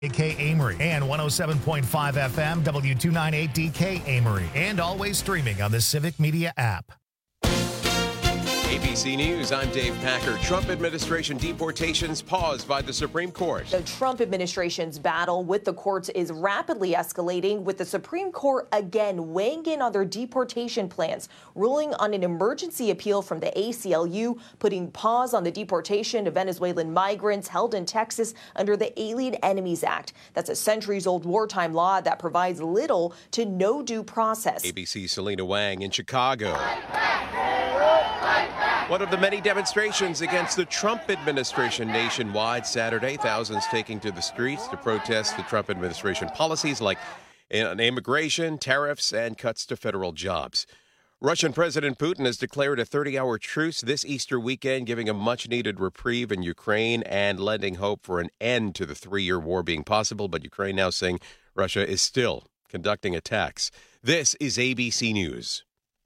DK Amory and 107.5 FM W298 DK Amory, and always streaming on the Civic Media app. ABC News, I'm Dave Packer. Trump administration deportations paused by the Supreme Court. The Trump administration's battle with the courts is rapidly escalating, with the Supreme Court again weighing in on their deportation plans, ruling on an emergency appeal from the ACLU, putting pause on the deportation of Venezuelan migrants held in Texas under the Alien Enemies Act. That's a centuries-old wartime law that provides little to no due process. ABC's Selena Wang in Chicago. One of the many demonstrations against the Trump administration nationwide Saturday. Thousands taking to the streets to protest the Trump administration policies like immigration, tariffs, and cuts to federal jobs. Russian President Putin has declared a 30-hour truce this Easter weekend, giving a much-needed reprieve in Ukraine and lending hope for an end to the 3-year war being possible. But Ukraine now saying Russia is still conducting attacks. This is ABC News.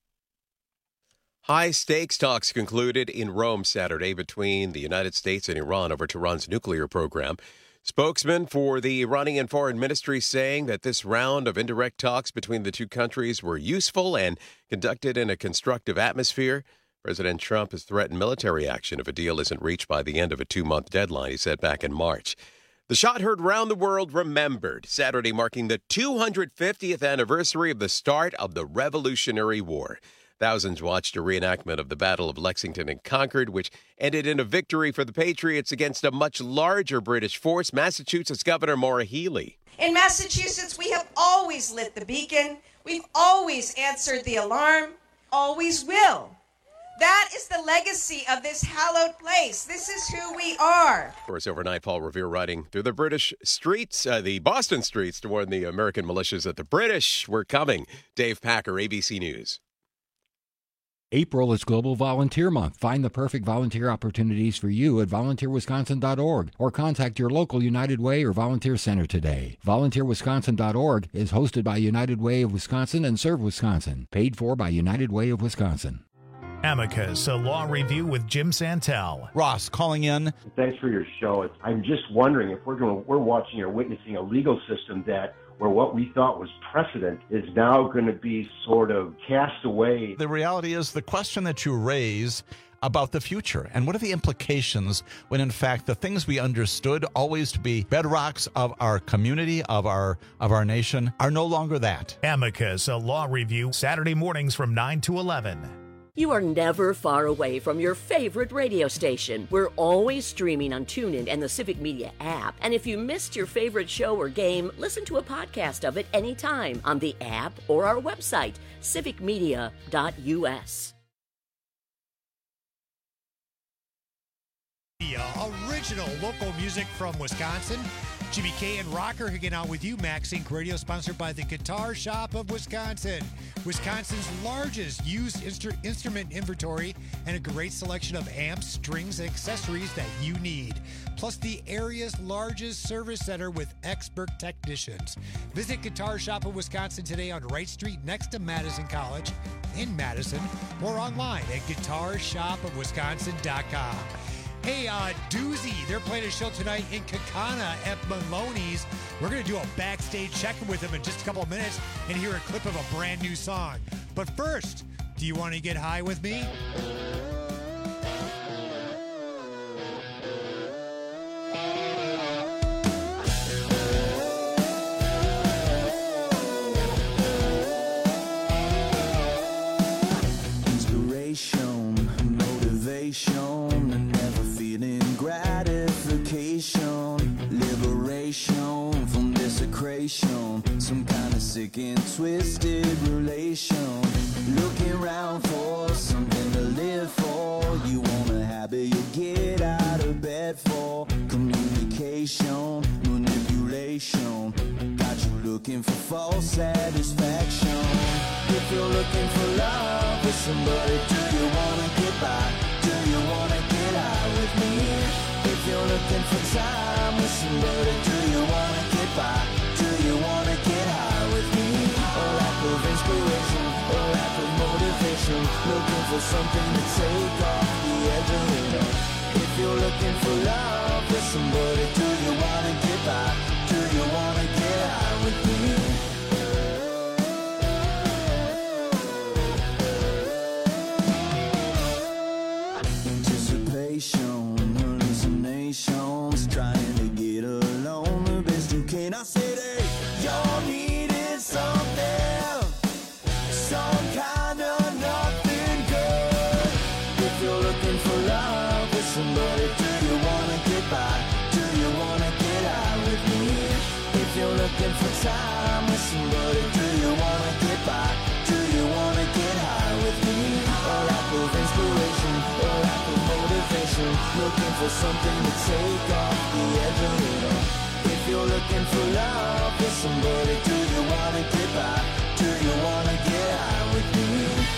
High-stakes talks concluded in Rome Saturday between the United States and Iran over Tehran's nuclear program. Spokesman for the Iranian Foreign Ministry saying that this round of indirect talks between the two countries were useful and conducted in a constructive atmosphere. President Trump has threatened military action if a deal isn't reached by the end of a 2-month deadline, he said back in March. The shot heard round the world remembered, Saturday marking the 250th anniversary of the start of the Revolutionary War. Thousands watched a reenactment of the Battle of Lexington and Concord, which ended in a victory for the Patriots against a much larger British force, Massachusetts Governor Maura Healey. In Massachusetts, we have always lit the beacon. We've always answered the alarm, always will. That is the legacy of this hallowed place. This is who we are. Of course, overnight, Paul Revere riding through the British streets, the Boston streets, to warn the American militias that the British were coming. Dave Packer, ABC News. April is Global Volunteer Month. Find the perfect volunteer opportunities for you at volunteerwisconsin.org or contact your local United Way or Volunteer Center today. VolunteerWisconsin.org is hosted by United Way of Wisconsin and Serve Wisconsin. Paid for by United Way of Wisconsin. Amicus, a law review with Jim Santel. Ross calling in. Thanks for your show. I'm just wondering if we're watching or witnessing a legal system where what we thought was precedent is now going to be sort of cast away. The reality is the question that you raise about the future and what are the implications when, in fact, the things we understood always to be bedrocks of our community, of our nation, are no longer that. Amicus, a law review, Saturday mornings from 9 to 11. You are never far away from your favorite radio station. We're always streaming on TuneIn and the Civic Media app. And if you missed your favorite show or game, listen to a podcast of it anytime on the app or our website, civicmedia.us. The original local music from Wisconsin. Jimmy K and Rocker hanging out with you. Max Inc. Radio, sponsored by the Guitar Shop of Wisconsin. Wisconsin's largest used instrument inventory and a great selection of amps, strings, and accessories that you need. Plus the area's largest service center with expert technicians. Visit Guitar Shop of Wisconsin today on Wright Street next to Madison College in Madison, or online at guitarshopofwisconsin.com. Hey, Doozy, they're playing a show tonight in Kaukauna at Maloney's. We're going to do a backstage check-in with them in just a couple of minutes and hear a clip of a brand new song. But first, do you want to get high with me? Inspiration, motivation, and never feeling gratification, liberation from desecration, some kind of sick and twisted relation, looking around for something to live for, you want a habit you get out of bed for, communication, manipulation, got you looking for false satisfaction. If you're looking for love with somebody, do you wanna get by? Do you wanna get high with me? If you're looking for time with somebody, do you wanna get by? Do you wanna get high with me? A lack of inspiration, a lack of motivation, looking for something to take off the edge of it. If you're looking for love with somebody, do you wanna get by? Do looking for time with somebody? Do you wanna get by? Do you wanna get high with me? A lack of inspiration, a lack of motivation, looking for something to take off the edge a little. If you're looking for love with somebody, do you wanna get by? Do you wanna get high with me?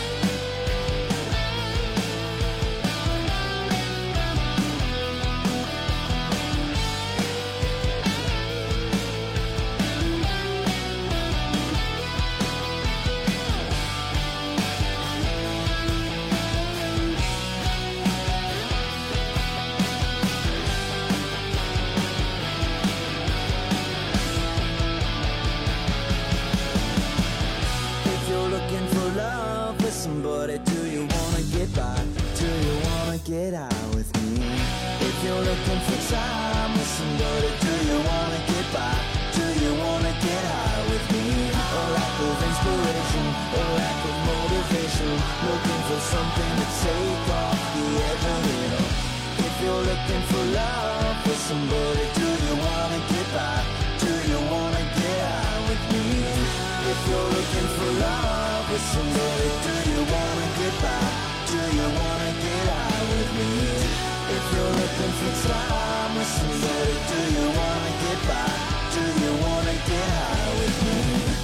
Somebody, do you wanna get by? Do you wanna get out with me? If you're looking for time with somebody, do you wanna get by? Do you wanna get high with me? A lack of inspiration, a lack of motivation, looking for something to take off the edge a little. If you're looking for love with somebody, do you wanna get by? Do you wanna get high with me? If you're looking for love with somebody, do you wanna get by? Do you wanna get high with me? If you're looking for time with somebody, do you wanna get by? Do you wanna get high with me?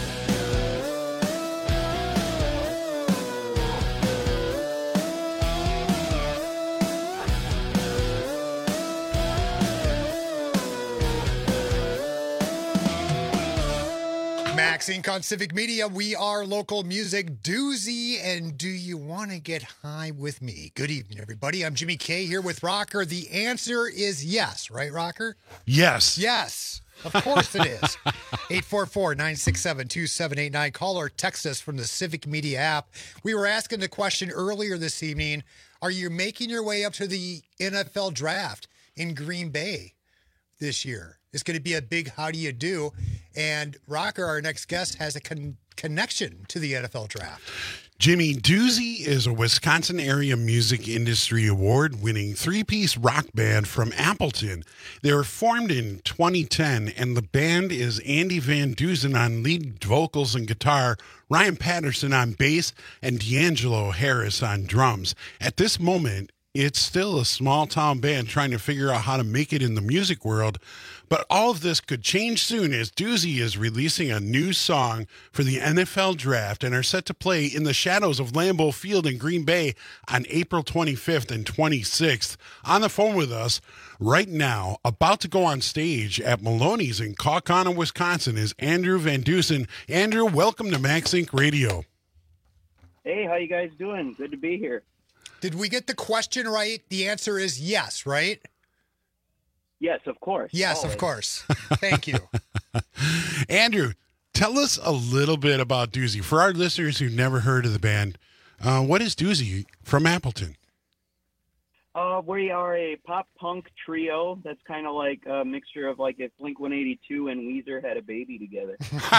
Max Inc. on Civic Media. We are local music doozy. And do you want to get high with me? Good evening, everybody. I'm Jimmy K here with Rocker. The answer is yes, right, Rocker? Yes. Yes. Of course it is. 844-967-2789. Call or text us from the Civic Media app. We were asking the question earlier this evening, are you making your way up to the NFL draft in Green Bay this year? It's going to be a big how do you do. And Rocker, our next guest, has a connection to the NFL draft. Jimmy, Doozy is a Wisconsin area music industry award-winning three-piece rock band from Appleton. They were formed in 2010, and the band is Andy Van Dusen on lead vocals and guitar, Ryan Patterson on bass, and D'Angelo Harris on drums. At this moment, it's still a small-town band trying to figure out how to make it in the music world, but all of this could change soon as Doozy is releasing a new song for the NFL Draft and are set to play in the shadows of Lambeau Field in Green Bay on April 25th and 26th. On the phone with us right now, about to go on stage at Maloney's in Kaukauna, Wisconsin, is Andrew Van Dusen. Andrew, welcome to Max Inc. Radio. Hey, how you guys doing? Good to be here. Did we get the question right? The answer is yes, right? Yes, of course. Yes, always. Of course. Thank you. Andrew, tell us a little bit about Doozy. For our listeners who've never heard of the band, what is Doozy from Appleton? We are a pop-punk trio that's kind of like a mixture of like if Blink-182 and Weezer had a baby together.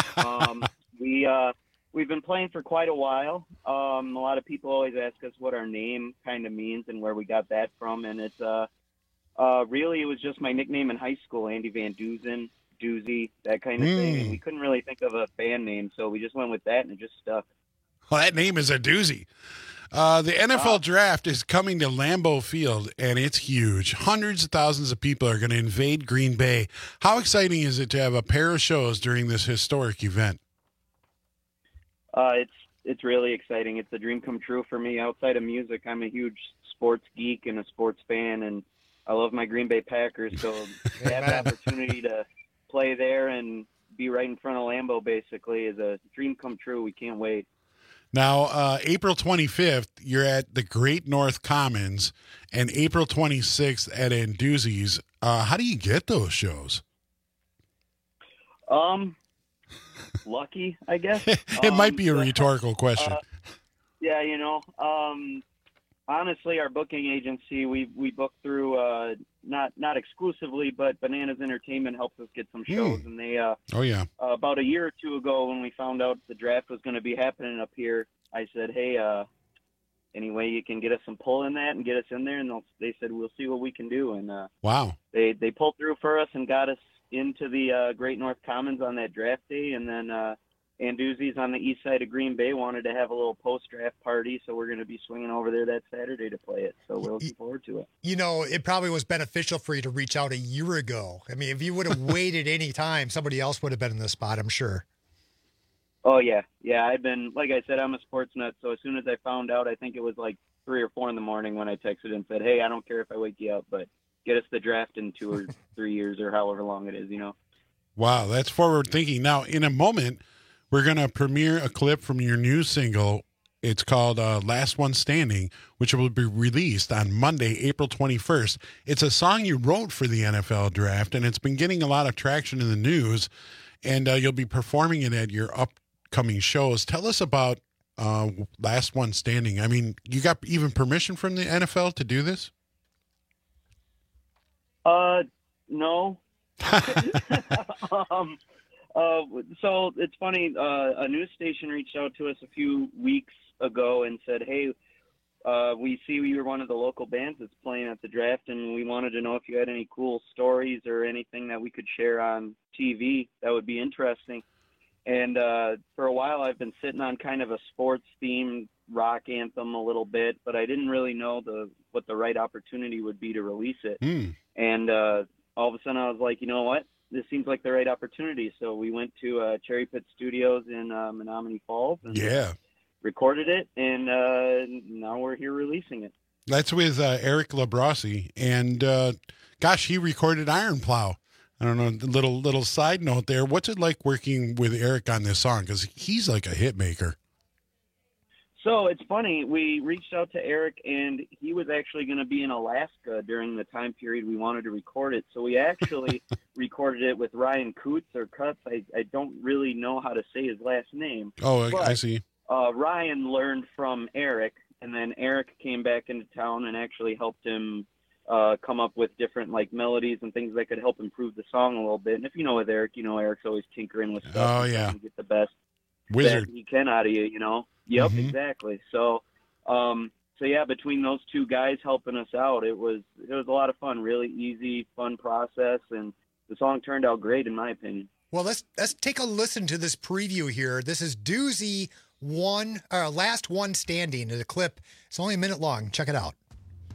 We've been playing for quite a while. A lot of people always ask us what our name kind of means and where we got that from, and it's really it was just my nickname in high school, Andy Van Dusen, Doozy, that kind of thing. And we couldn't really think of a band name, so we just went with that, and it just stuck. Well, that name is a doozy. The NFL Draft is coming to Lambeau Field, and it's huge. Hundreds of thousands of people are going to invade Green Bay. How exciting is it to have a pair of shows during this historic event? It's really exciting. It's a dream come true for me. Outside of music, I'm a huge sports geek and a sports fan, and I love my Green Bay Packers. So to have the opportunity to play there and be right in front of Lambeau basically is a dream come true. We can't wait. Now, April 25th, you're at the Great North Commons, and April 26th at Anduzzi's. How do you get those shows? Lucky, I guess. It might be a rhetorical question. Yeah, honestly, our booking agency, we book through not exclusively, but Bananas Entertainment helps us get some shows, and they about a year or two ago when we found out the draft was going to be happening up here, I said, hey, any way you can get us some pull in that and get us in there, and they said we'll see what we can do, and wow, they pulled through for us and got us into the Great North Commons on that draft day, and then Anduzzi's on the east side of Green Bay wanted to have a little post-draft party, so we're going to be swinging over there that Saturday to play it. So we're looking forward to it. You know, it probably was beneficial for you to reach out a year ago. I mean, if you would have waited any time, somebody else would have been in the spot, I'm sure. Oh, yeah. Yeah, I've been, like I said, I'm a sports nut, so as soon as I found out, I think it was like 3 or 4 in the morning when I texted and said, hey, I don't care if I wake you up, but get us the draft in 2 or 3 years or however long it is, you know. Wow, that's forward thinking. Now, in a moment, we're going to premiere a clip from your new single. It's called Last One Standing, which will be released on Monday, April 21st. It's a song you wrote for the NFL draft, and it's been getting a lot of traction in the news, and you'll be performing it at your upcoming shows. Tell us about Last One Standing. I mean, you got even permission from the NFL to do this? No. So it's funny, a news station reached out to us a few weeks ago and said, hey, we see you were one of the local bands that's playing at the draft, and we wanted to know if you had any cool stories or anything that we could share on TV that would be interesting. And for a while I've been sitting on kind of a sports-themed rock anthem a little bit, but I didn't really know what the right opportunity would be to release it. And all of a sudden I was like, you know what? This seems like the right opportunity. So we went to Cherry Pit Studios in Menominee Falls and recorded it, and now we're here releasing it. That's with Eric Labrossi, and gosh, he recorded Iron Plow. I don't know, little side note there. What's it like working with Eric on this song? Because he's like a hit maker. So it's funny, we reached out to Eric, and he was actually going to be in Alaska during the time period we wanted to record it. So we actually recorded it with Ryan Coots, or Cutts. I don't really know how to say his last name. Oh, but, I see. Ryan learned from Eric, and then Eric came back into town and actually helped him come up with different like melodies and things that could help improve the song a little bit. And if you know with Eric, you know Eric's always tinkering with stuff. Oh, yeah. To get the best wizard that he can out of you, you know. Yep, exactly. So, yeah, between those two guys helping us out, it was a lot of fun. Really easy, fun process, and the song turned out great in my opinion. Well, let's take a listen to this preview here. This is Doozy Last One Standing. The clip. It's only a minute long. Check it out.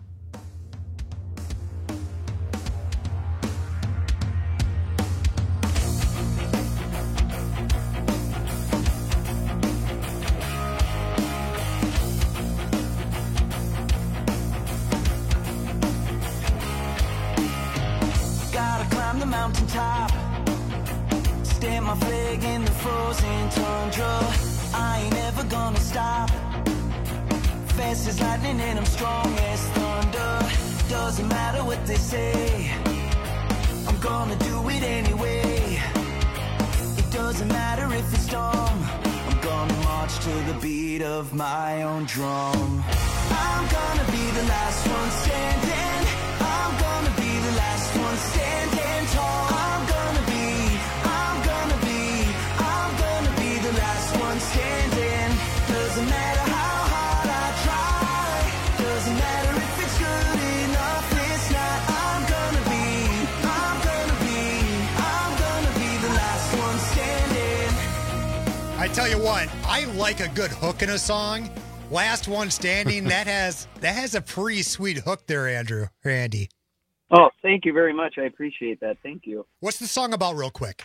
Mountaintop, stamp my flag in the frozen tundra. I ain't ever gonna stop. Fast as lightning and I'm strong as thunder. Doesn't matter what they say, I'm gonna do it anyway. It doesn't matter if it's dumb, I'm gonna march to the beat of my own drum. I'm gonna be the last one standing. I'm gonna be the last one standing tall. I'm gonna be the last one standing. Doesn't matter how hard I try. Doesn't matter if it's good enough, it's not. I'm gonna be the last one standing. I tell you what, I like a good hook in a song. Last One Standing, that has a pretty sweet hook there, Andy. Oh, thank you very much. I appreciate that. Thank you. What's the song about, real quick?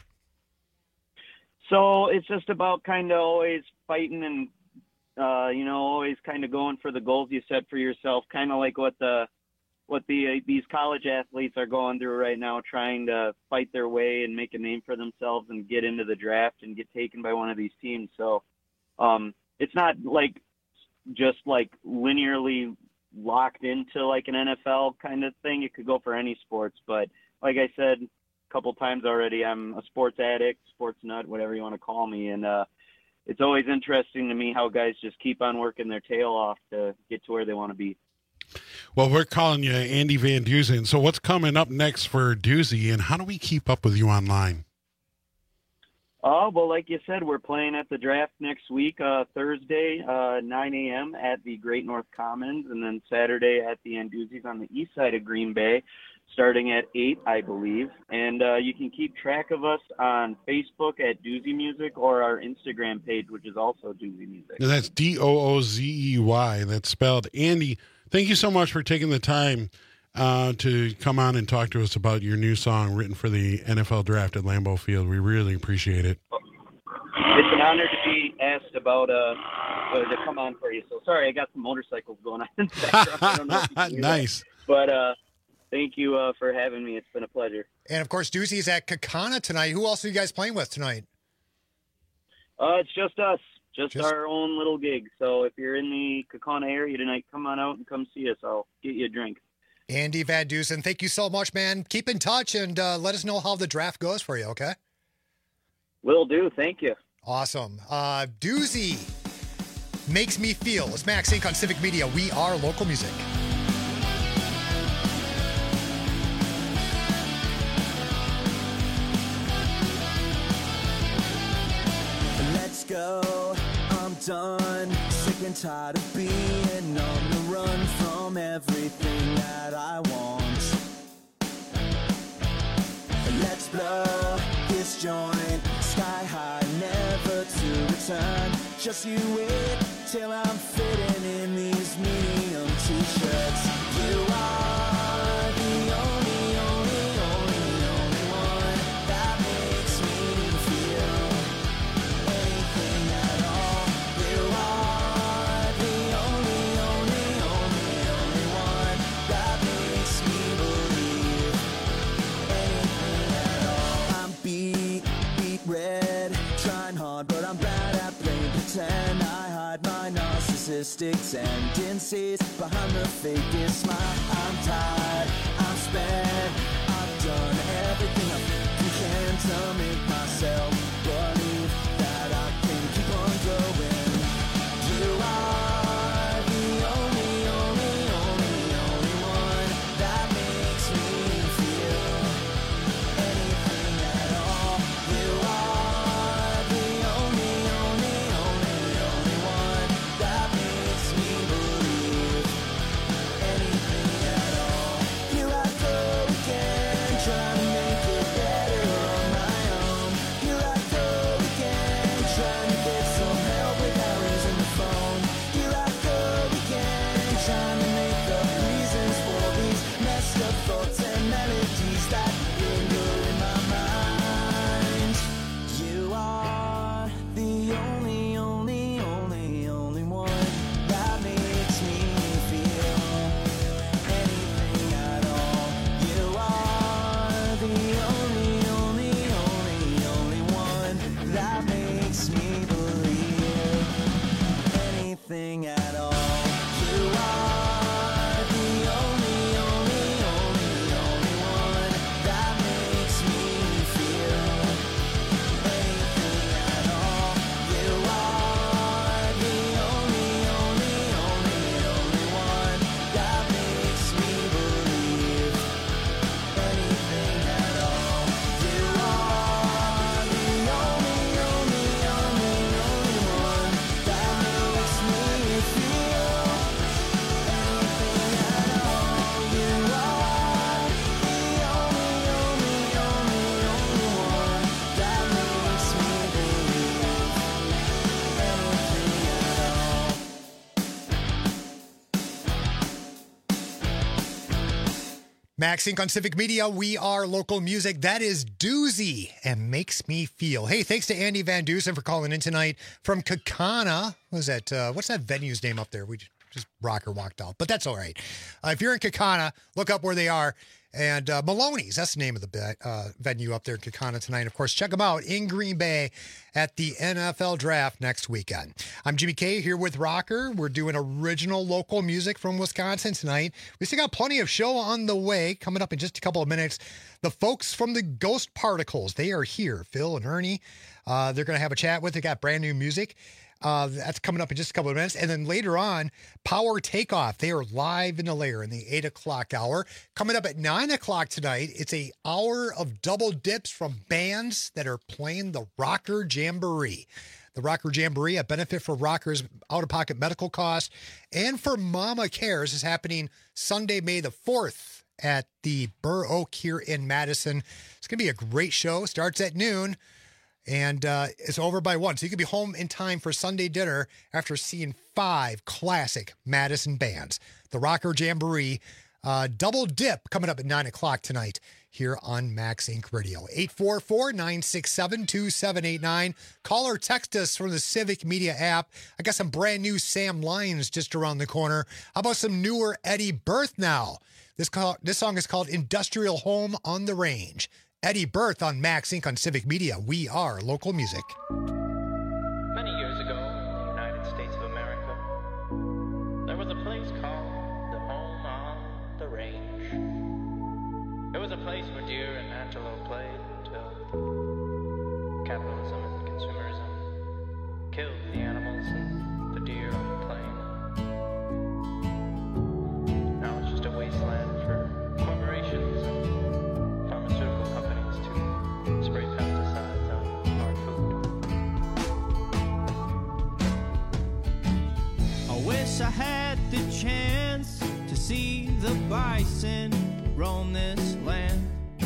So it's just about kind of always fighting and, always kind of going for the goals you set for yourself, kind of like what these college athletes are going through right now, trying to fight their way and make a name for themselves and get into the draft and get taken by one of these teams. So it's not like just like linearly locked into like an NFL kind of thing. It could go for any sports, but like I said a couple times already, I'm a sports addict, sports nut, whatever you want to call me, and it's always interesting to me how guys just keep on working their tail off to get to where they want to be. Well, we're calling you Andy Van Dusen. So what's coming up next for Doozy, and how do we keep up with you online? Oh, well, like you said, we're playing at the draft next week, Thursday, 9 a.m. at the Great North Commons, and then Saturday at the Anduzzi's on the east side of Green Bay. starting at 8, I believe. And you can keep track of us on Facebook at Doozy Music or our Instagram page, which is also Doozy Music. And that's Doozey. That's spelled. Andy, thank you so much for taking the time to come on and talk to us about your new song written for the NFL draft at Lambeau Field. We really appreciate it. It's an honor to be asked about to come on for you. So sorry, I got some motorcycles going on in the background. I don't know if you can hear Nice. that. But thank you for having me. It's been a pleasure. And, of course, Doozy's at Kakana tonight. Who else are you guys playing with tonight? It's just us. Just our own little gig. So if you're in the Kakana area tonight, come on out and come see us. I'll get you a drink. Andy Van Dusen, thank you so much, man. Keep in touch and let us know how the draft goes for you, okay? Will do. Thank you. Awesome. Doozy Makes Me Feel. It's Max Inc. on Civic Media. We are local music. Let's go, I'm done, sick and tired of being on the run from everything that I want. Let's blow this joint, sky high, never to return. Just you wait till I'm fitting in these medium t-shirts. You are the only one that makes me feel anything at all. You are the only one that makes me believe anything at all. I'm beat red, trying hard, but I'm bad at playing pretend. I hide my narcissistic tendencies behind the fakest smile. I'm tired, I'm spent, I've done everything I can to make myself believe that I can keep on going. You are the only one that makes me feel anything at all. You are the only one that makes me believe anything at all. Here I go again, trying to make it better on my own. Here I go again, trying to get some help without raising the phone. Here I go again, trying to make up reasons for these messed up thoughts and melodies that linger in my mind. You are the only one that makes me feel anything at all. You are the only one that makes me believe anything at all. You are the only one that makes me feel anything at all. You are the only one that makes me believe anything at all. You are the only one that makes me feel anything at all. You are the only one that makes me believe anything at all. Max Inc. on Civic Media. We are local music. That is Doozy and Makes Me Feel. Hey, thanks to Andy Van Dusen for calling in tonight from Kakana. What was that? What's that venue's name up there? We just Rocker walked out, but that's all right. If you're in Kakana, look up where they are. And Maloney's, that's the name of the venue up there in Kakana tonight. Of course, check them out in Green Bay at the NFL Draft next weekend. I'm Jimmy K here with Rocker. We're doing original local music from Wisconsin tonight. We still got plenty of show on the way coming up in just a couple of minutes. The folks from the Ghost Particles, they are here. Phil and Ernie, they're going to have a chat with. They got brand new music. That's coming up in just a couple of minutes. And then later on, Power Takeoff. They are live in the lair in the 8 o'clock hour. Coming up at 9 o'clock tonight, it's an hour of double dips from bands that are playing the Rocker Jamboree. The Rocker Jamboree, a benefit for rockers' out-of-pocket medical costs and for Mama Cares, is happening Sunday, May the 4th at the Burr Oak here in Madison. It's going to be a great show. Starts at noon and it's over by 1. So you can be home in time for Sunday dinner after seeing 5 classic Madison bands. The Rocker Jamboree double dip coming up at 9 o'clock tonight here on Max Inc. Radio. 844-967-2789. Call or text us from the Civic Media app. I got some brand new Sam Lyons just around the corner. How about some newer Eddie Berth now? This song is called Industrial Home on the Range. Eddie Berth on Max Inc. on Civic Media. We are local music. Many years ago in the United States of America, there was a place called the Home on the Range. It was a place where deer and antelope played until capitalism and consumerism killed the animals and the deer on the plain. Now it's just a wasteland for corporations and pharmaceutical companies to spray pesticides on our food. I wish I had the chance to see the bison roam this land.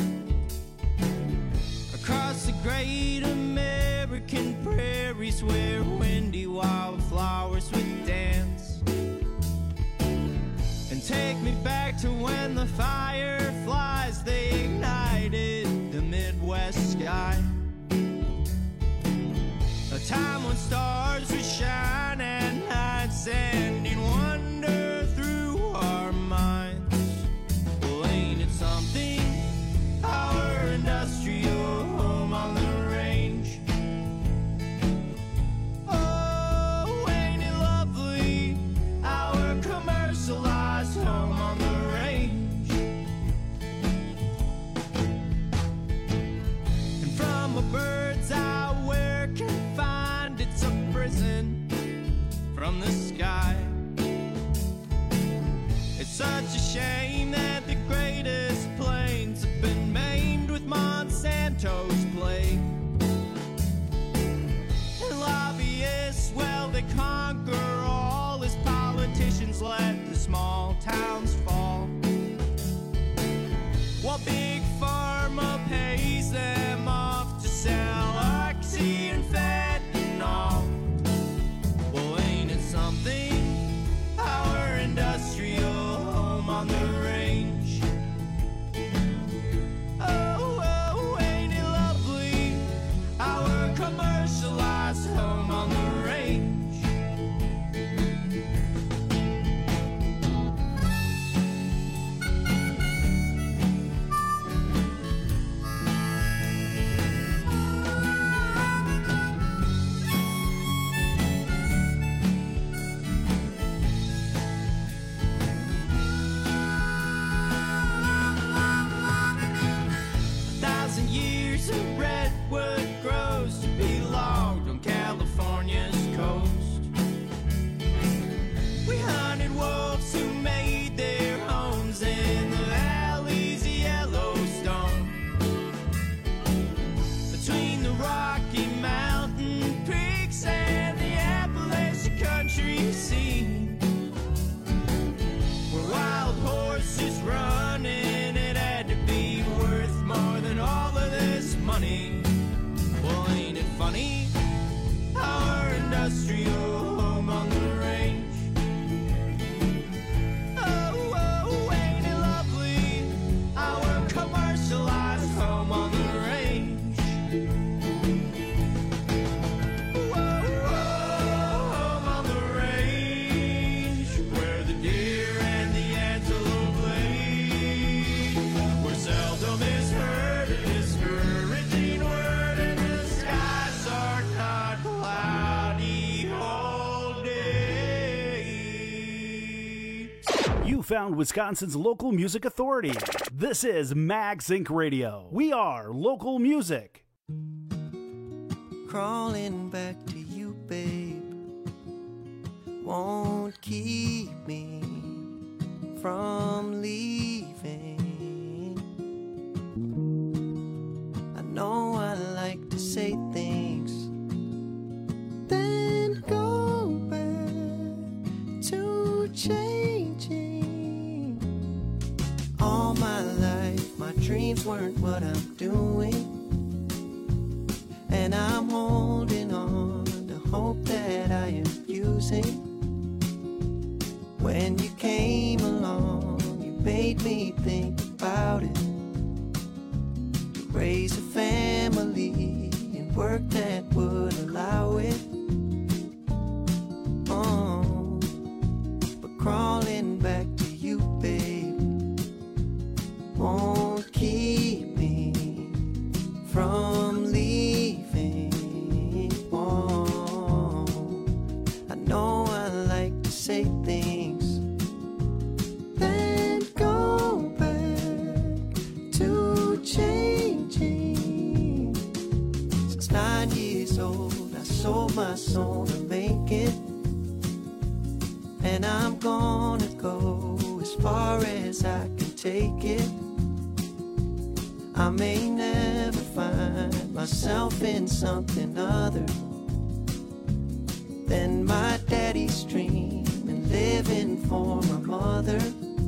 Across the great American prairies where windy wildflowers would dance. And take me back to when the fireflies, they ignited the Midwest sky. A time when stars would shine at night, sending wonder through our minds. Well, ain't it something, our industrial home on the range? Oh, ain't it lovely, our commercialized home on the range? And from a bird's eye where confined, it's a prison from the sky. It's such a shame that the greatest plains have been maimed with Monsanto's plague. And lobbyists, well, they conquer all as politicians let the small towns fall. While Big Pharma pays them off to sell oxy and fentanyl. Well, ain't it something, our industrial home on the range? Oh, oh, ain't it lovely, our commercialized home on the range? Years of redwood grows to be logged on California's coast. We hunted wolves who made their homes in the valleys of Yellowstone. Between the Rocky Mountain peaks and the Appalachian country scene, where wild horses running, it had to be worth more than all of this money. Well, ain't it funny, our industrial home on the range? Oh, oh, ain't it lovely, our commercialized home on the range? Whoa, whoa, home on the range, where the deer and the antelope play, where seldom is heard a discouraging word, and the skies are not cloudy all day. You found Wisconsin's local music authority. This is Max Inc. Radio. We are local music. Crawling back to you, babe, won't keep me from leaving. I know I like to say things, then go back to changing. All my weren't what I'm doing, and I'm holding on to hope that I am using. When you came along, you made me think about it. To raise a family and work that would allow it. Oh, but crawling back to you, babe, won't keep me from leaving. Oh, I know I like to say things, then go back to changing. Since 9 years old, I sold my soul to make it, and I'm gonna go as far as I can take it. I may never find myself in something other than my daddy's dream and living for my mother.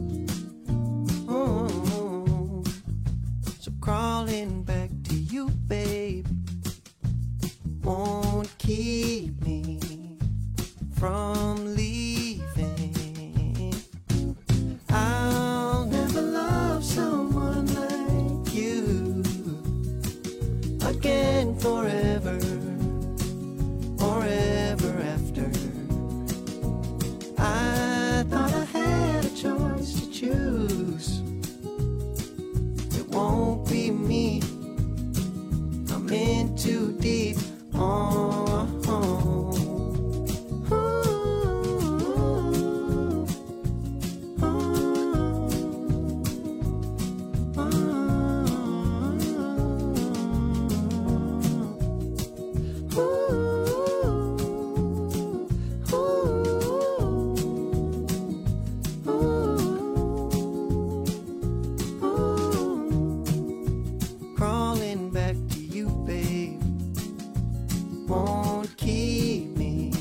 Oh, so crawling back to you, babe, won't keep me from leaving. I'll never love someone like you again forever or ever after. I thought I had a choice to choose. It won't be me. I'm in too deep. Oh, oh. Crawling back to you, babe, won't keep me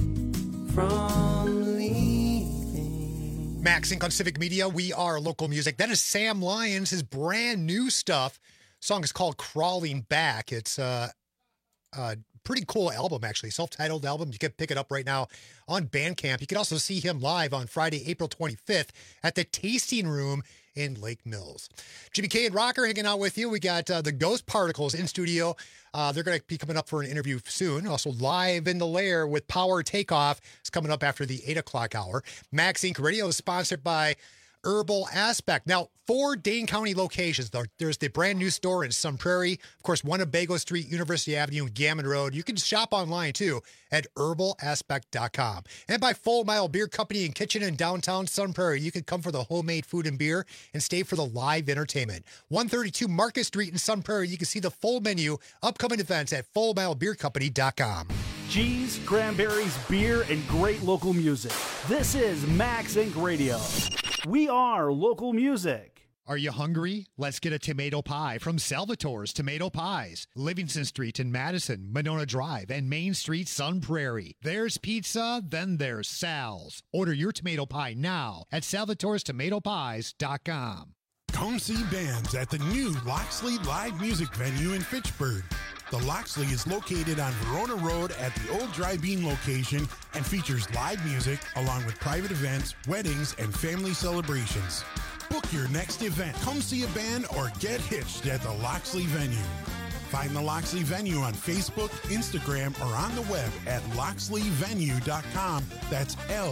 from leaving. Max Inc. on Civic Media. We are local music. That is Sam Lyons, his brand new stuff. Song is called Crawling Back. It's a pretty cool album, actually. Self-titled album. You can pick it up right now on Bandcamp. You can also see him live on Friday, April 25th at the Tasting Room in Lake Mills. Jimmy K and Rocker hanging out with you. We got the Ghost Particles in studio. They're going to be coming up for an interview soon. Also live in the lair with Power Takeoff. It's coming up after the 8 o'clock hour. Max Inc. Radio is sponsored by Herbal Aspect. Now, 4 Dane County locations. There's the brand new store in Sun Prairie. Of course, one at Bago Street, University Avenue, and Gammon Road. You can shop online, too, at herbalaspect.com. And by Full Mile Beer Company and Kitchen in downtown Sun Prairie. You can come for the homemade food and beer and stay for the live entertainment. 132 Market Street in Sun Prairie. You can see the full menu, upcoming events at fullmilebeercompany.com. Cheese, cranberries, beer, and great local music. This is Max Inc. Radio. We are local music. Are you hungry? Let's get a tomato pie from Salvatore's Tomato Pies. Livingston Street in Madison, Monona Drive, and Main Street, Sun Prairie. There's pizza, then there's Sal's. Order your tomato pie now at salvatorestomatopies.com. Come see bands at the new Loxley Live Music Venue in Fitchburg. The Loxley is located on Verona Road at the old Dry Bean location and features live music along with private events, weddings, and family celebrations. Book your next event. Come see a band or get hitched at the Loxley venue. Find the Loxley venue on Facebook, Instagram, or on the web at loxleyvenue.com. That's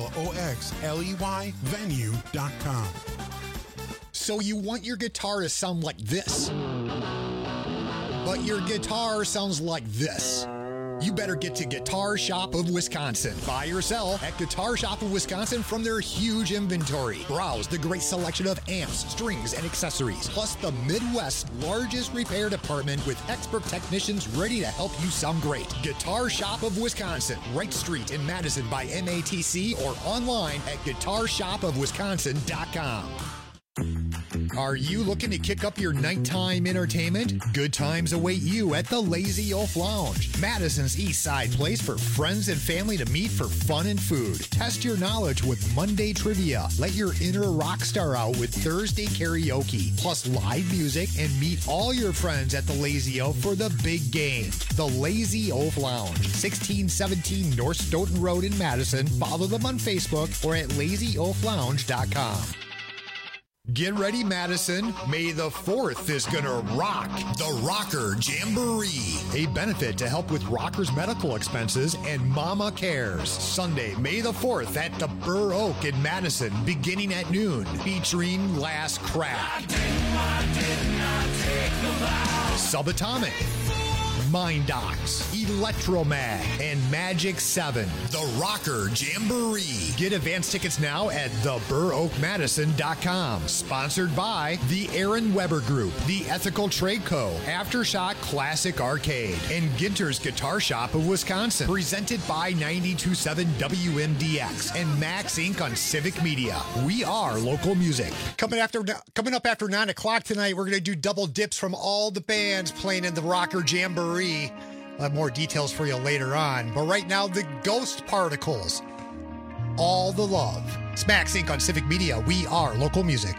LOXLEY venue.com. So you want your guitar to sound like this, but your guitar sounds like this. You better get to Guitar Shop of Wisconsin. Buy or sell at Guitar Shop of Wisconsin from their huge inventory. Browse the great selection of amps, strings, and accessories, plus the Midwest's largest repair department with expert technicians ready to help you sound great. Guitar Shop of Wisconsin, Wright Street in Madison by MATC, or online at guitarshopofwisconsin.com. Are you looking to kick up your nighttime entertainment? Good times await you at the Lazy Oaf Lounge, Madison's East Side place for friends and family to meet for fun and food. Test your knowledge with Monday trivia. Let your inner rock star out with Thursday karaoke, plus live music, and meet all your friends at the Lazy Oaf for the big game. The Lazy Oaf Lounge, 1617 North Stoughton Road in Madison. Follow them on Facebook or at lazyoaflounge.com. Get ready, Madison. May the 4th is gonna rock. The Rocker Jamboree, a benefit to help with rockers' medical expenses and Mama Cares. Sunday, May the 4th at the Burr Oak in Madison, beginning at noon, featuring Last Craft, Subatomic, Mind Docs, Electromag, and Magic 7. The Rocker Jamboree. Get advance tickets now at theburroakmadison.com. Sponsored by the Aaron Weber Group, the Ethical Trade Co., Aftershock Classic Arcade, and Ginter's Guitar Shop of Wisconsin. Presented by 92.7 WMDX and Max Inc. on Civic Media. We are local music. Coming up after 9 o'clock tonight, we're going to do double dips from all the bands playing in the Rocker Jamboree. I'll have more details for you later on. But right now, the Ghost Particles. All the Love. It's Max Inc. on Civic Media. We are local music.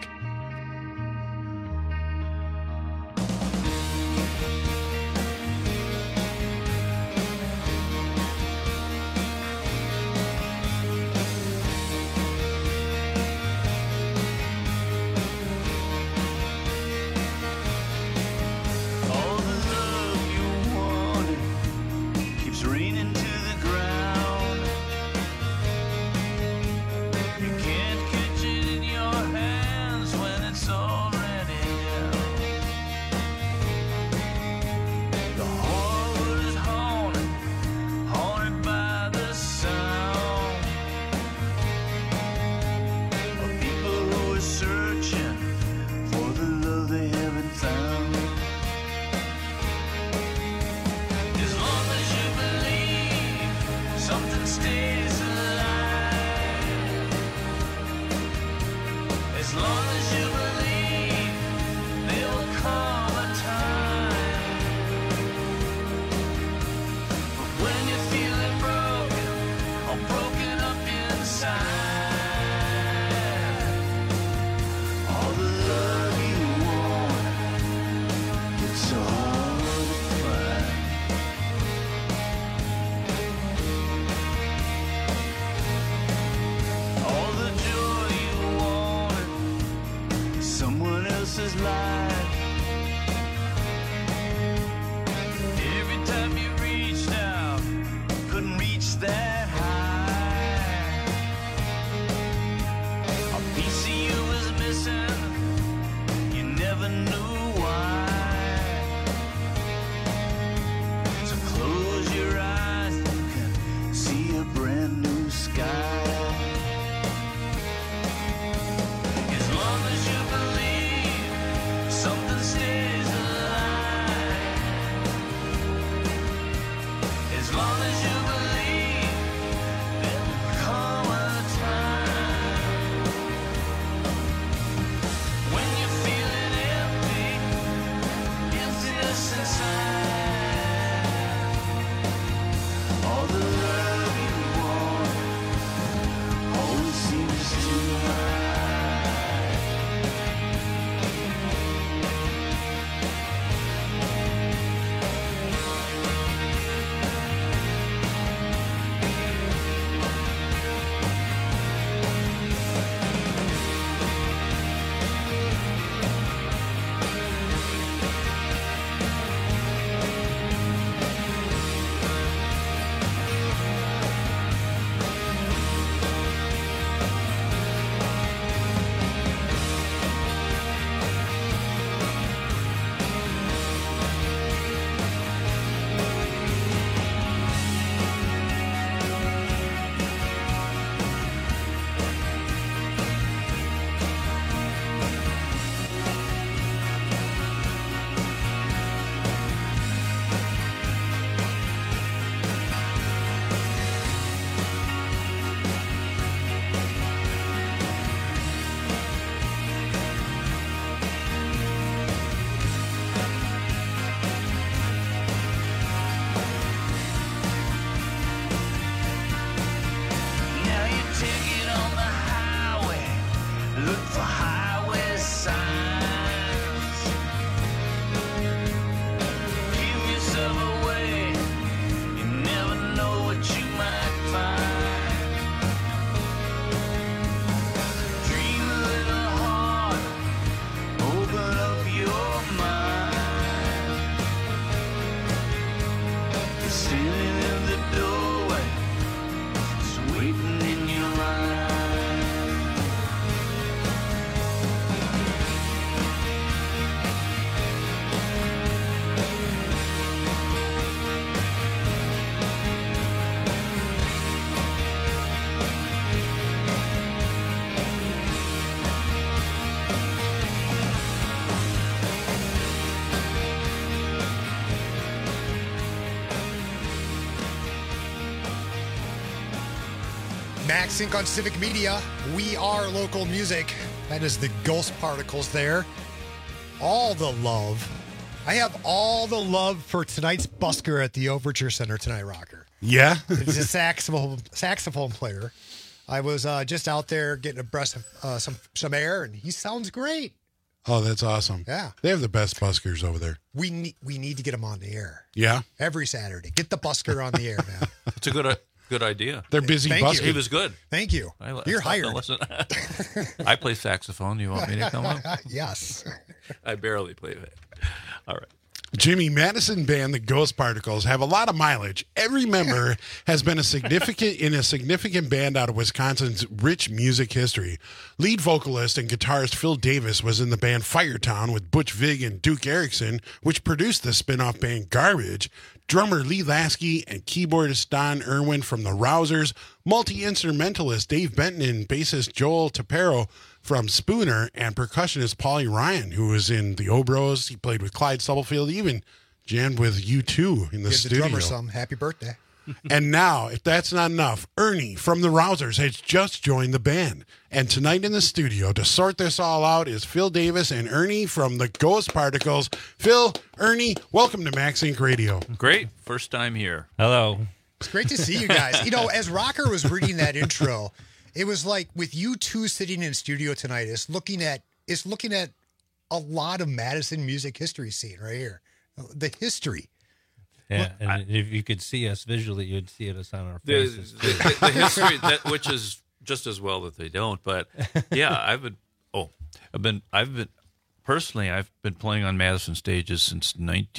Max Inc. on Civic Media. We are local music. That is the Ghost Particles there. All the love. I have all the love for tonight's busker at the Overture Center tonight, Rocker. Yeah? He's a saxophone player. I was just out there getting a breath of some air, and he sounds great. Oh, that's awesome. Yeah. They have the best buskers over there. We need to get him on the air. Yeah? Every Saturday. Get the busker on the air, man. It's a good idea. They're busy busking. He was good. Thank you. You're hired. I play saxophone. You want me to come up? Yes. I barely play that. All right. Jimmy, Madison band, the Ghost Particles, have a lot of mileage. Every member has been a significant band out of Wisconsin's rich music history. Lead vocalist and guitarist Phil Davis was in the band Firetown with Butch Vig and Duke Erickson, which produced the spin-off band Garbage. Drummer Lee Lasky and keyboardist Don Irwin from the Rousers, multi-instrumentalist Dave Benton and bassist Joel Tapero from Spooner, and percussionist Paulie Ryan, who was in the Obros. He played with Clyde Stubblefield, even jammed with U2 in the Give studio. the drummer some. Happy birthday. And now, if that's not enough, Ernie from the Rousers has just joined the band. And tonight in the studio to sort this all out is Phil Davis and Ernie from the Ghost Particles. Phil, Ernie, welcome to Max Inc. Radio. Great. First time here. Hello. It's great to see you guys. You know, as Rocker was reading that intro, it was like with you two sitting in studio tonight, it's looking at a lot of Madison music history scene right here. The history. Yeah, and if you could see us visually, you'd see us on our faces. The history, which is just as well that they don't. But yeah, I've been personally, I've been playing on Madison stages since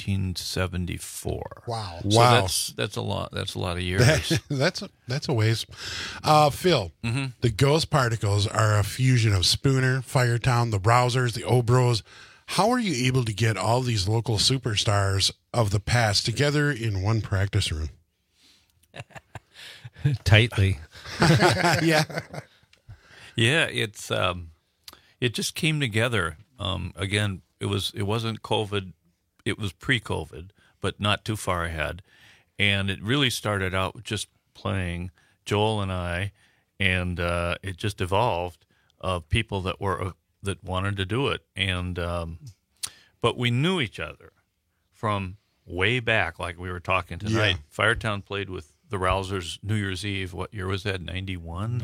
1974. Wow. Wow. So that's a lot. That's a lot of years. That's a ways. Phil, the Ghost Particles are a fusion of Spooner, Firetown, the Rousers, the Obros. How are you able to get all these local superstars of the past together in one practice room? Tightly. Yeah. Yeah, it's it just came together. Again, it wasn't COVID, it was pre-COVID, but not too far ahead. And it really started out with just playing, Joel and I, and it just evolved of people that wanted to do it. And but we knew each other from way back, like we were talking tonight. Yeah. Firetown played with the Rousers New Year's Eve. What year was that? 91?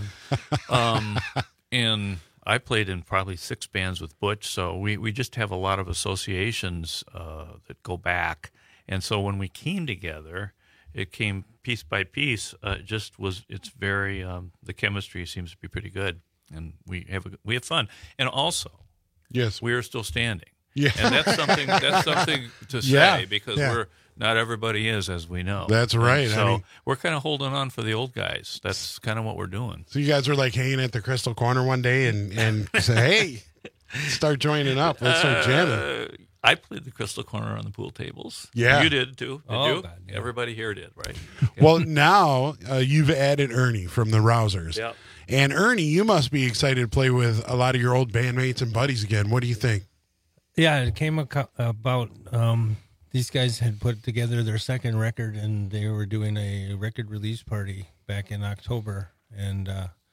91. And I played in probably 6 bands with Butch, so we just have a lot of associations that go back. And so when we came together, it came piece by piece. It's very the chemistry seems to be pretty good, and we have fun. And also, yes, we are still standing. Yeah, and that's something to say because we're not everybody is, as we know. That's right. And so I mean, we're kind of holding on for the old guys. That's kind of what we're doing. So you guys were like hanging at the Crystal Corner one day and say, "Hey, start joining up. Let's start jamming." I played the Crystal Corner on the pool tables. Yeah, you did too. Did you? God, yeah. Everybody here did, right? Well, now you've added Ernie from the Rousers. Yeah. And Ernie, you must be excited to play with a lot of your old bandmates and buddies again. What do you think? Yeah, it came about. These guys had put together their second record, and they were doing a record release party back in October, and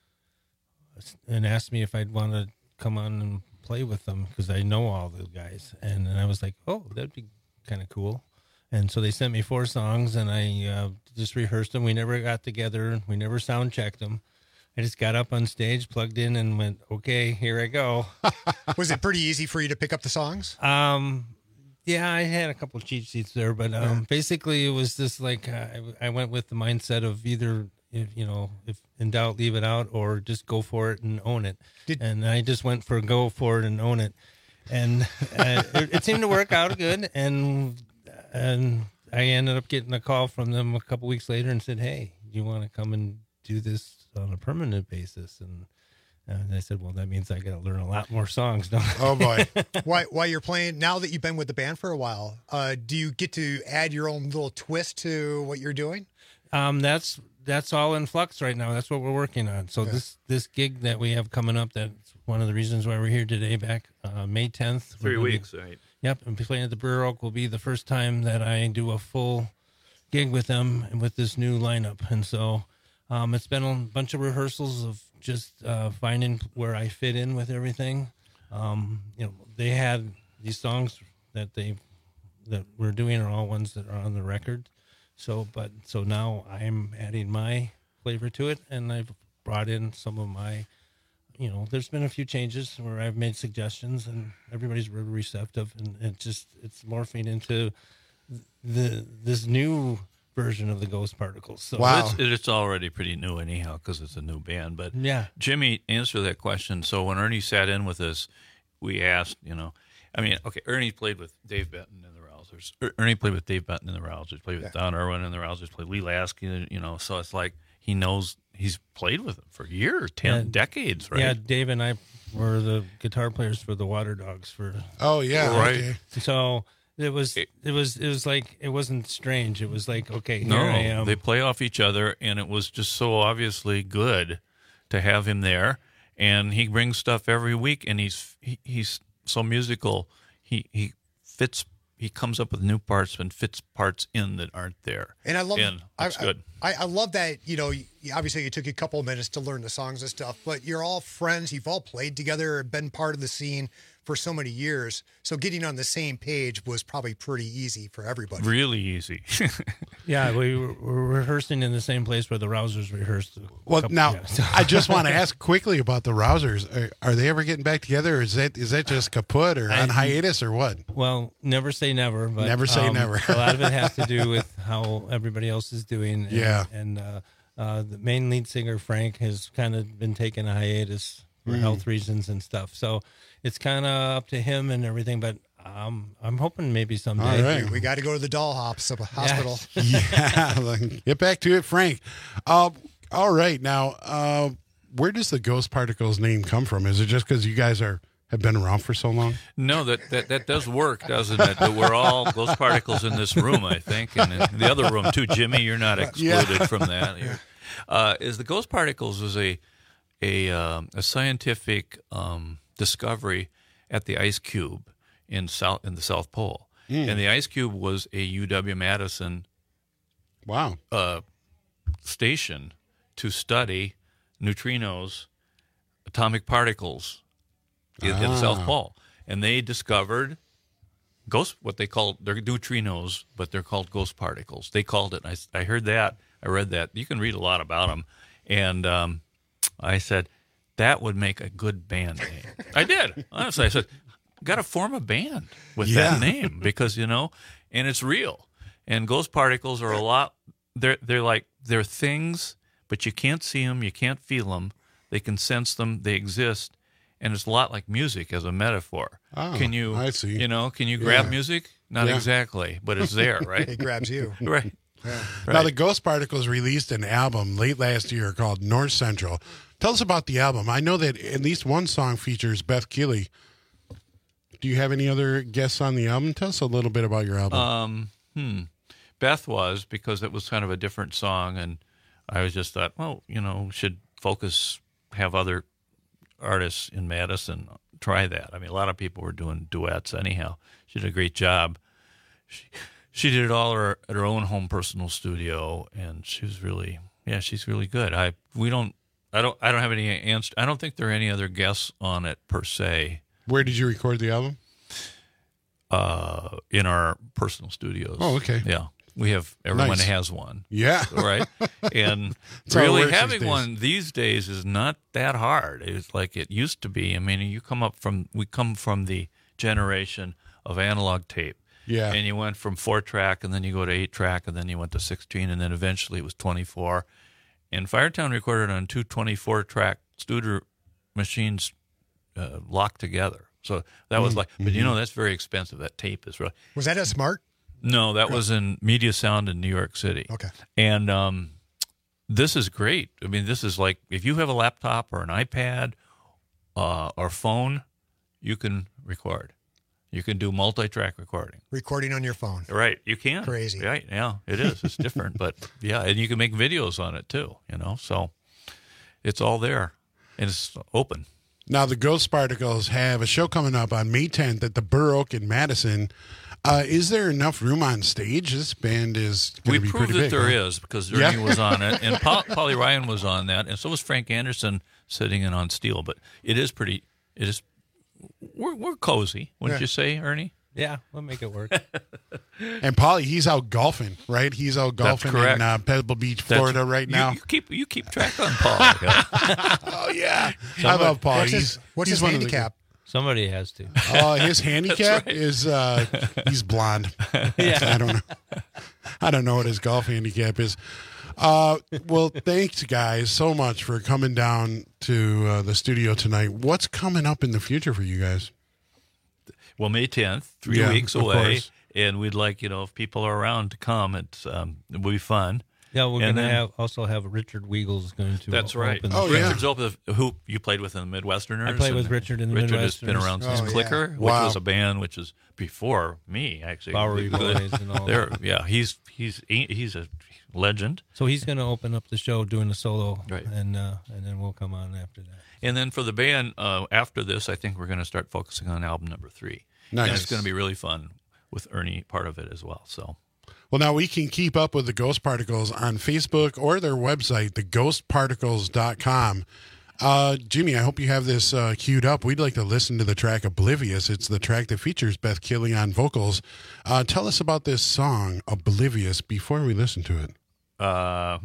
asked me if I'd want to come on and play with them because I know all the guys, and I was like, oh, that'd be kind of cool. And so they sent me 4 songs, and I just rehearsed them. We never got together. We never sound checked them. I just got up on stage, plugged in, and went, okay, here I go. Was it pretty easy for you to pick up the songs? Yeah, I had a couple of cheat sheets there, but basically it was just like I went with the mindset of either, if in doubt, leave it out, or just go for it and own it. And I just went for go for it and own it. And it seemed to work out good, and I ended up getting a call from them a couple weeks later and said, hey, do you want to come and do this on a permanent basis? And I said, well, that means I got to learn a lot more songs, don't I? Oh, boy. While you're playing, now that you've been with the band for a while, do you get to add your own little twist to what you're doing? That's all in flux right now. That's what we're working on. So this gig that we have coming up, that's one of the reasons why we're here today, back May 10th. 3 weeks, right? Yep, and playing at the Brewer Oak will be the first time that I do a full gig with them and with this new lineup. And so It's been a bunch of rehearsals of just finding where I fit in with everything. They had these songs that we're doing are all ones that are on the record. So now I'm adding my flavor to it, and I've brought in some of my, there's been a few changes where I've made suggestions, and everybody's really receptive, and it's morphing into this new version of the Ghost Particles. So wow. It's already pretty new anyhow because it's a new band. But yeah, Jimmy, answer that question. So when Ernie sat in with us, we asked, Ernie played with Dave Benton in the Rousers. Ernie played with Dave Benton in the Rousers, played with Don Irwin in the Rousers, played Lee Lasky, so it's like he knows, he's played with them for years, 10 decades, right? Yeah, Dave and I were the guitar players for the Water Dogs for. Oh yeah, right. Okay. So it was like, it wasn't strange. It was like, okay, here I am. They play off each other, and it was just so obviously good to have him there. And he brings stuff every week, and he's so musical. He fits. He comes up with new parts and fits parts in that aren't there. And I love it's good. I love that, obviously it took you a couple of minutes to learn the songs and stuff, but you're all friends. You've all played together, been part of the scene for so many years. So getting on the same page was probably pretty easy for everybody. Really easy. Yeah, we were rehearsing in the same place where the Rousers rehearsed. I just want to ask quickly about the Rousers. Are they ever getting back together, or is that just kaput or on hiatus or what? Well, never say never. But, never say never. A lot of it has to do with how everybody else is doing. And the main lead singer, Frank, has kind of been taking a hiatus for health reasons and stuff. So it's kind of up to him and everything, but I'm hoping maybe someday. All right. We got to go to the Doll Hospital. Yeah, get back to it, Frank. All right, now, where does the Ghost Particles name come from? Is it just because you guys have been around for so long? No, that does work, doesn't it? That we're all Ghost Particles in this room, I think, and in the other room too. Jimmy, you're not excluded from that. Is the Ghost Particles was a scientific discovery at the Ice Cube in the South Pole, and the Ice Cube was a UW-Madison station to study neutrinos, atomic particles in the South Pole, and they discovered what they called, they're neutrinos, but they're called ghost particles. They called it. I heard that. I read that. You can read a lot about them, and I said that would make a good band name. I did, honestly. I said, got to form a band with that name because and it's real. And ghost particles are a lot. They're things, but you can't see them, you can't feel them. They can sense them. They exist, and it's a lot like music as a metaphor. Oh, can you? I see. Can you grab music? Not exactly, but it's there, right? It grabs you, right? Yeah. Right. Now, the Ghost Particles released an album late last year called North Central. Tell us about the album. I know that at least one song features Beth Keeley. Do you have any other guests on the album? Tell us a little bit about your album. Beth was, because it was kind of a different song, and I was just thought, should have other artists in Madison try that. I mean, a lot of people were doing duets anyhow. She did a great job. She did it all at her own home personal studio, and she was really, she's really good. I don't have any answer. I don't think there are any other guests on it per se. Where did you record the album? In our personal studios. Oh, okay. Yeah. Everyone has one. Yeah. Right. And really having one these days is not that hard. It's like it used to be. I mean, we come from the generation of analog tape. Yeah. And you went from 4-track, and then you go to 8-track, and then you went to 16, and then eventually it was 24. And Firetown recorded on 2 24-track Studer machines locked together. So that was but that's very expensive. That tape is really. Was that a Smart? No, that was in Media Sound in New York City. Okay. And this is great. I mean, this is like, if you have a laptop or an iPad or phone, you can record. You can do multi-track recording. Recording on your phone. Right, you can. Crazy. Right, yeah, it is. It's different, but and you can make videos on it too, so it's all there, and it's open. Now, the Ghost Particles have a show coming up on May 10th at the Burr Oak in Madison. Is there enough room on stage? This band is going to be pretty big. We proved that there is, because Ernie was on it, and Polly Ryan was on that, and so was Frank Anderson sitting in on steel. But it is pretty. It is. We're cozy, wouldn't you say, Ernie? Yeah, we'll make it work. And Polly, he's out golfing, right? He's out golfing in Pebble Beach, Florida right now. You keep track on Paul. Oh yeah, I love Paul. What's his handicap? Somebody has to. His handicap is he's blonde. Yeah, I don't know what his golf handicap is. Well, thanks guys so much for coming down to the studio tonight. What's coming up in the future for you guys? Well, May 10th, 3 weeks away, and we'd like, if people are around to come, it will be fun. Yeah, we're going to also have Richard Weagle's going to. That's right. Open Richard's open. Who you played with in the Midwesterners? I played with Richard in the Midwesterners. Richard has been around since Clicker, which was a band which is before me, actually. Bowery Boys and all that. Yeah, he's a legend. So he's going to open up the show doing a solo, right. And then we'll come on after that. And then for the band, after this, I think we're going to start focusing on album number 3. Nice. And it's going to be really fun with Ernie part of it as well. So, well, now we can keep up with the Ghost Particles on Facebook or their website, theghostparticles.com. Jimmy, I hope you have this queued up. We'd like to listen to the track Oblivious. It's the track that features Beth Keeley on vocals. Tell us about this song, Oblivious, before we listen to it. Well,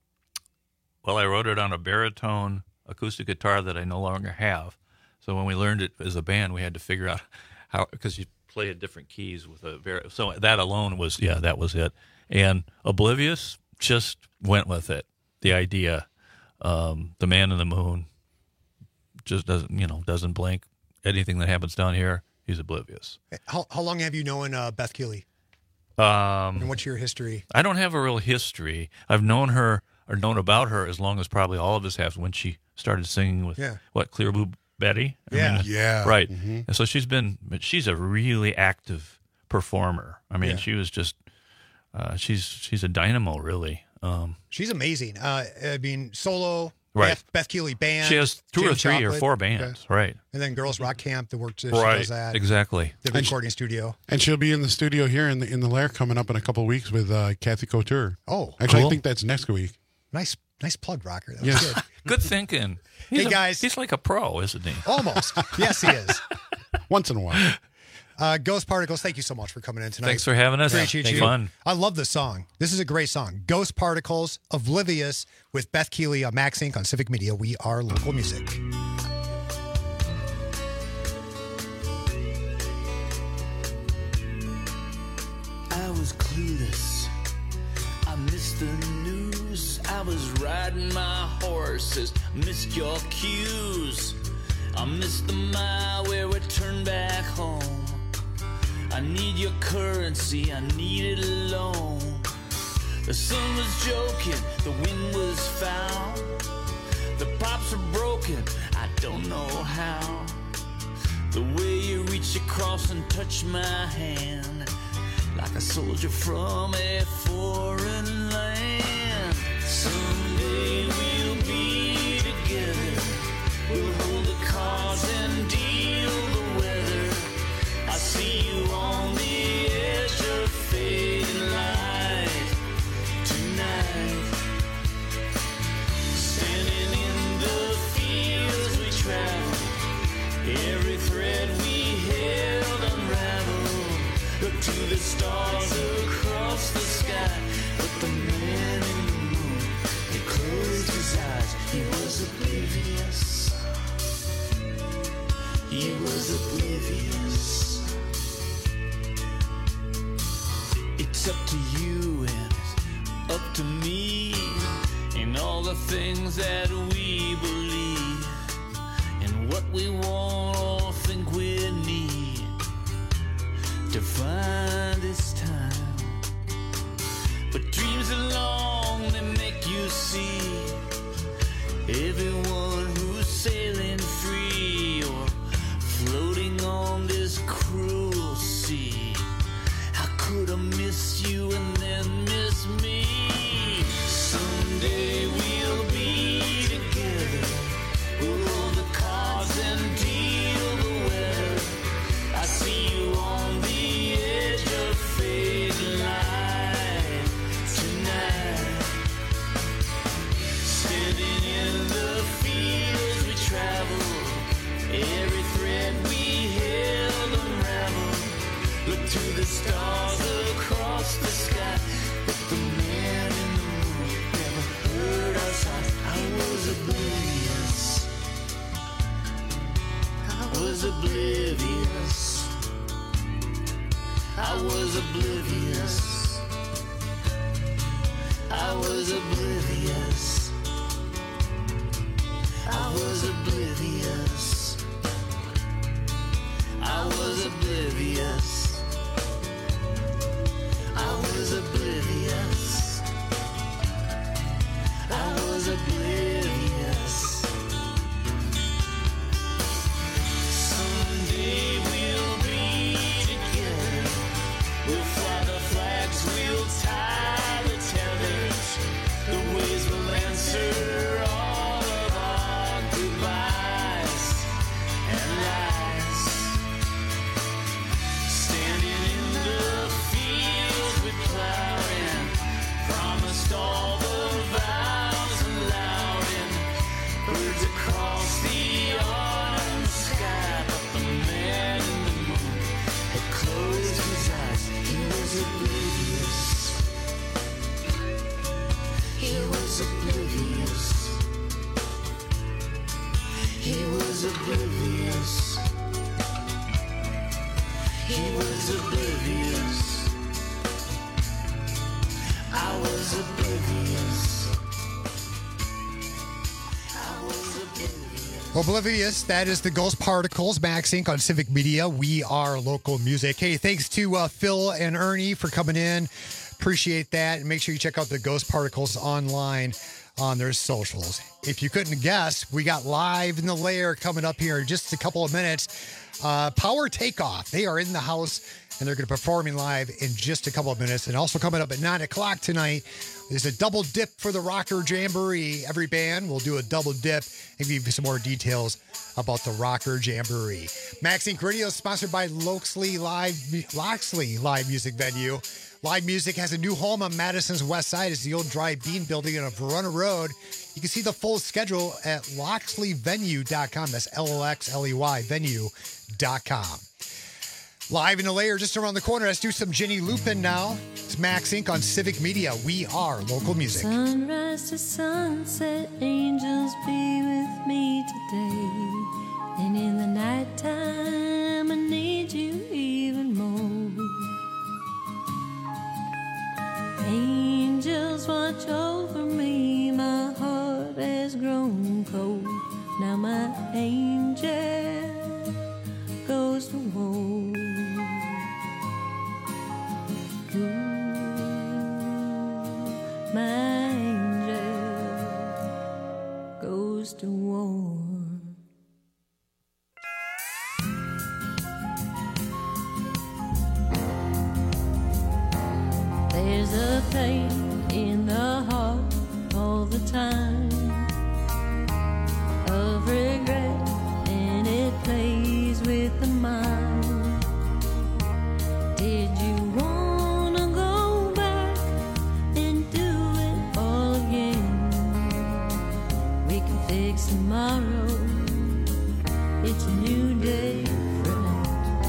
I wrote it on a baritone acoustic guitar that I no longer have. So when we learned it as a band, we had to figure out how, because you play at different keys with so that alone was, that was it. And Oblivious just went with it. The idea, the man in the moon just doesn't blink. Anything that happens down here, he's oblivious. How long have you known Beth Keeley? And what's your history? I don't have a real history. I've known her or known about her as long as probably all of us have, when she started singing with Clear Blue Betty. Right. Mm-hmm. And so she's a really active performer. I mean, she was just she's a dynamo, really. She's amazing. I mean, solo. Right. Beth Keeley band. She has 2 or 3 or 4 bands, right? And then Girls Rock Camp that works. She right. does that. Exactly. The recording studio. And she'll be in the studio here in the Lair coming up in a couple of weeks with Kathy Couture. Oh, actually, cool. I think that's next week. Nice plug, Rocker. That was good. Good thinking. Guys, he's like a pro, isn't he? Almost. Yes, he is. Once in a while. Ghost Particles, thank you so much for coming in tonight. Thanks for having us. Appreciate you. Fun. I love this song. This is a great song. Ghost Particles, Oblivious, with Beth Keeley on Max Inc. on Civic Media. We are local music. I was clueless. I missed the news. I was riding my horses. Missed your cues. I missed the mile where we turned back home. I need your currency, I need it alone. The sun was joking, the wind was foul. The pipes are broken, I don't know how. The way you reach across and touch my hand, like a soldier from a foreign land. Someday we'll be together. We'll hold the cards and deal the weather. I see you on the edge of fading light tonight. Standing in the fields we travel, every thread we held unraveled. Look to the stars across the sky, but the man in the moon, he closed his eyes, he was oblivious. He was oblivious. It's up to you and it's up to me, and all the things that we believe, and what we want or think we need to find this time. But dreams are long, they make you see everyone who's sailing free or floating on this cruel sea. How could I miss you and then miss me? Someday we'll be together. We'll hold the cards and deal the weather. I see you on the edge stars across the sky, but the man in the moon never heard our songs. I was oblivious. I was oblivious. I was oblivious. I was oblivious. I was oblivious. I was oblivious. I was oblivious. I was oblivious. Someday we'll be together. We'll fly the flags, we'll tie the tethers. The waves will answer all of our goodbyes and lies. Standing in the fields we plowed in, promised all the vows aloud in. Birds across the autumn sky, but the man in the moon had closed his eyes. He was oblivious. He was oblivious. He was oblivious. He was oblivious. I was oblivious. I was oblivious. Oblivious, that is the Ghost Particles, Max Inc. on Civic Media. We are local music. Hey, thanks to Phil and Ernie for coming in. Appreciate that. And make sure you check out the Ghost Particles online on their socials. If you couldn't guess, we got Live in the Lair coming up here in just a couple of minutes. Power Takeoff. They are in the house and they're going to be performing live in just a couple of minutes. And also coming up at 9 o'clock tonight, there's a double dip for the Rocker Jamboree. Every band will do a double dip and give you some more details about the Rocker Jamboree. Max Inc. Radio is sponsored by Loxley Live Music Venue. Live music has a new home on Madison's west side. It's the old Dry Bean Building on Verona Road. You can see the full schedule at loxleyvenue.com. That's LOXLEY venue.com. Live in the Lair just around the corner. Let's do some Jenny Lupin now. It's Max Inc. on Civic Media. We are local music. Sunrise to sunset, angels be with me today. And in the nighttime, I need you even more. Angels watch over me, my heart has grown cold. Now my angel goes to war. Ooh, my angel goes to war. There's a pain in the heart all the time of regret, and it plays with the mind. Did you wanna go back and do it all again? We can fix tomorrow. It's a new day, friend.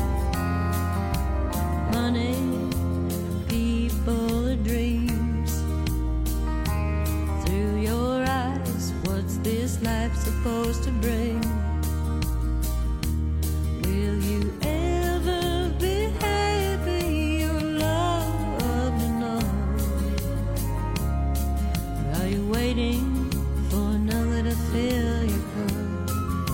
Money, people, dreams. Through your eyes, what's this life supposed to bring? Will you ever be happy or loved enough? Or are you waiting for another to fill your cup?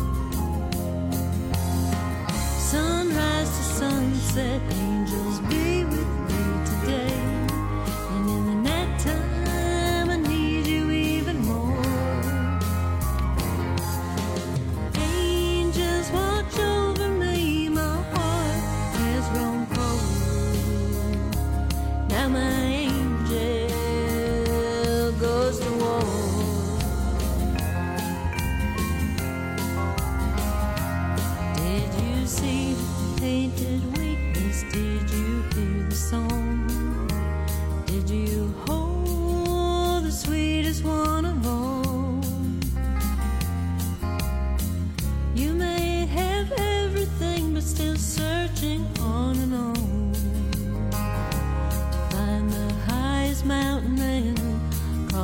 Sunrise to sunset, angels be with me today. And in the nighttime, I need you even more. Angels watch over me, my heart has grown cold. Now my angel goes to war.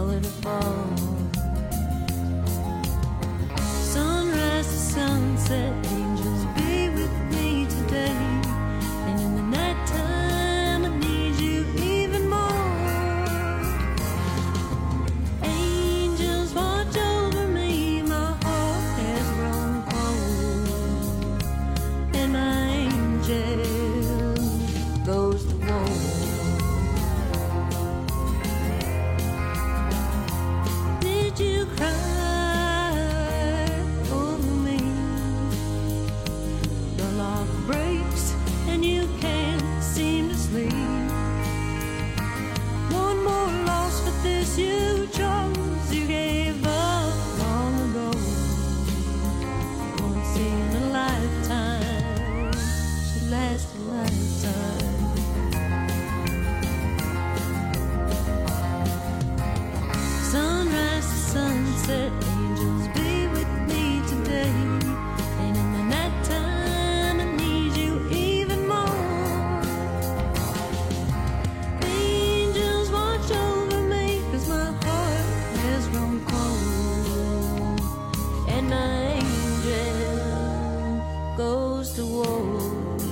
falling apart. Sunrise to sunset, angels be with me today. And in the nighttime, I need you even more. Angels watch over me, my heart has grown cold. And my angel goes to war. Did you cry over me? The lock breaks and you can't seem to sleep. One more loss, but this you chose. You gave up long ago. Once in a lifetime should last a lifetime. Sunrise to sunset, angels be with me today. And in the nighttime, I need you even more. Angels watch over me, 'cause my heart has grown cold. And my angel goes to war.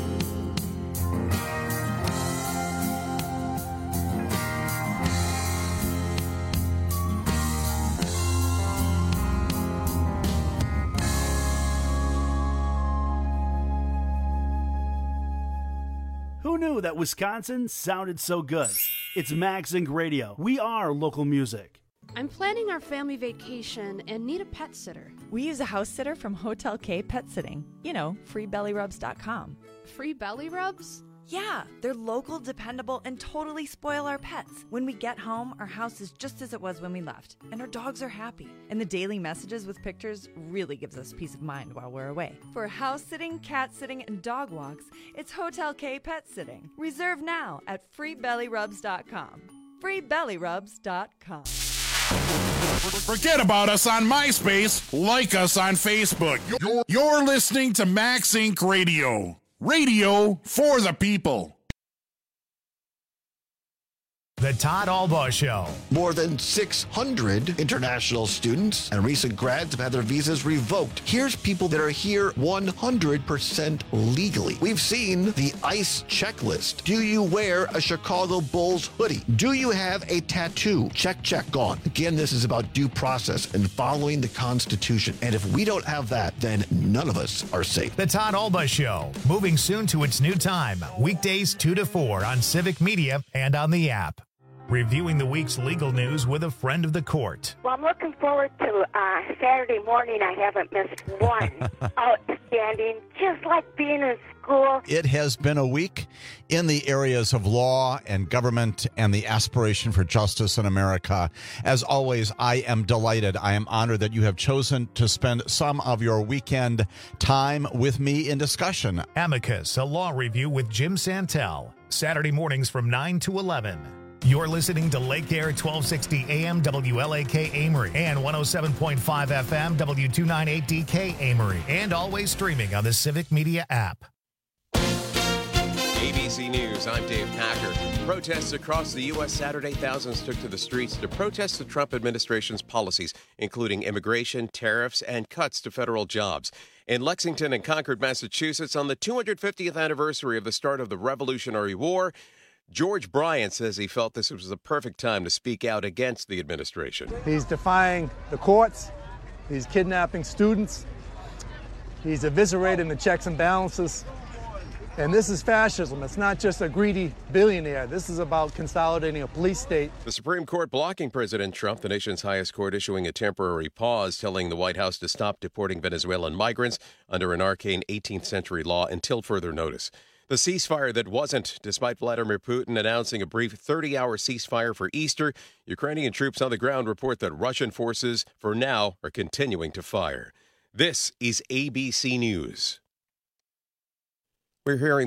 Who knew that Wisconsin sounded so good? It's Max Inc. Radio. We are local music. I'm planning our family vacation and need a pet sitter. We use a house sitter from Hotel K Pet Sitting. You know, freebellyrubs.com. Free belly rubs? Yeah, they're local, dependable, and totally spoil our pets. When we get home, our house is just as it was when we left, and our dogs are happy. And the daily messages with pictures really gives us peace of mind while we're away. For house sitting, cat sitting, and dog walks, it's Hotel K Pet Sitting. Reserve now at freebellyrubs.com. freebellyrubs.com. Forget about us on MySpace. Like us on Facebook. You're listening to Max Inc. Radio. Radio for the people. The Todd Albaugh Show. More than 600 international students and recent grads have had their visas revoked. Here's people that are here 100% legally. We've seen the ICE checklist. Do you wear a Chicago Bulls hoodie? Do you have a tattoo? Check, check, gone. Again, this is about due process and following the Constitution. And if we don't have that, then none of us are safe. The Todd Albaugh Show. Moving soon to its new time. Weekdays 2 to 4 on Civic Media and on the app. Reviewing the week's legal news with a friend of the court. Well, I'm looking forward to Saturday morning. I haven't missed one. Outstanding, just like being in school. It has been a week in the areas of law and government and the aspiration for justice in America. As always, I am delighted. I am honored that you have chosen to spend some of your weekend time with me in discussion. Amicus, a law review with Jim Santel. Saturday mornings from 9 to 11. You're listening to Lake Air 1260 AM WLAK Amory and 107.5 FM W298DK Amory, and always streaming on the Civic Media app. ABC News, I'm Dave Packer. Protests across the U.S. Saturday, thousands took to the streets to protest the Trump administration's policies, including immigration, tariffs, and cuts to federal jobs. In Lexington and Concord, Massachusetts, on the 250th anniversary of the start of the Revolutionary War, George Bryant says he felt this was the perfect time to speak out against the administration. He's defying the courts. He's kidnapping students. He's eviscerating the checks and balances. And this is fascism. It's not just a greedy billionaire. This is about consolidating a police state. The Supreme Court blocking President Trump, the nation's highest court issuing a temporary pause, telling the White House to stop deporting Venezuelan migrants under an arcane 18th century law until further notice. The ceasefire that wasn't, despite Vladimir Putin announcing a brief 30-hour ceasefire for Easter, Ukrainian troops on the ground report that Russian forces, for now, are continuing to fire. This is ABC News. We're hearing